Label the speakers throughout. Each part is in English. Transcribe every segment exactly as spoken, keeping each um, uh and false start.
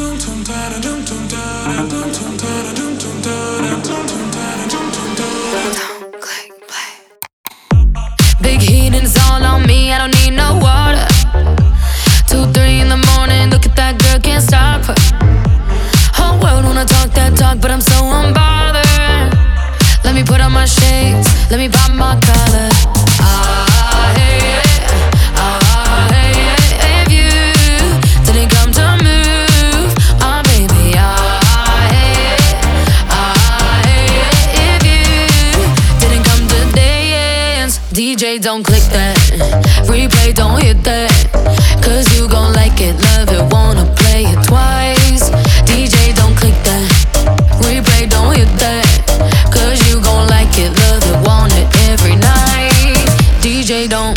Speaker 1: Big heat and it's all on me, I don't need no water. Two, three in the morning, look at that girl, can't stop her. Whole world wanna talk that talk, but I'm so unbothered. Let me put on my shades, let me pop my collar. Ah, hey, ah, hey, if you didn't come to move, ah, baby, ah, hey, ah, hey, if you didn't come to dance. D J, don't click that, replay, don't hit that, cause you gon' like it, love it, wanna play it twice. D J, don't click that, replay, don't hit that, cause you gon' like it, love it, want it every night. D J, don't.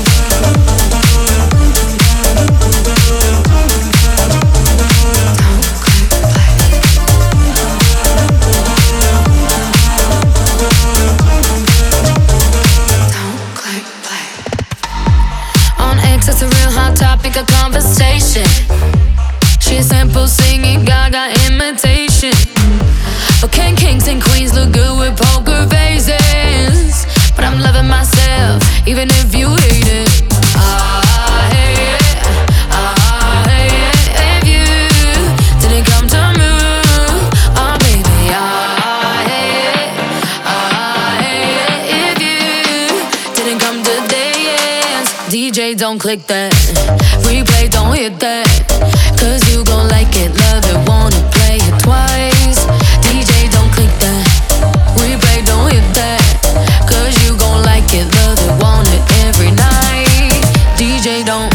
Speaker 1: That's a real hot topic of conversation. She's simple singing, Gaga imitation. But can kings and queens look good with poker faces? But I'm loving myself, even if you hate it. Ah, hey, ah, hey, if you didn't come to move, ah, baby, ah, hey, ah, hey, if you didn't come to dance. D J, don't click that, replay, don't hit that, cause you gon' like it, love it, wanna play it twice. D J, don't click that, replay, don't hit that, cause you gon' like it, love it, want it every night. D J, don't.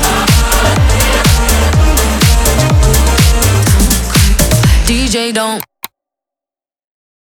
Speaker 1: D J, don't.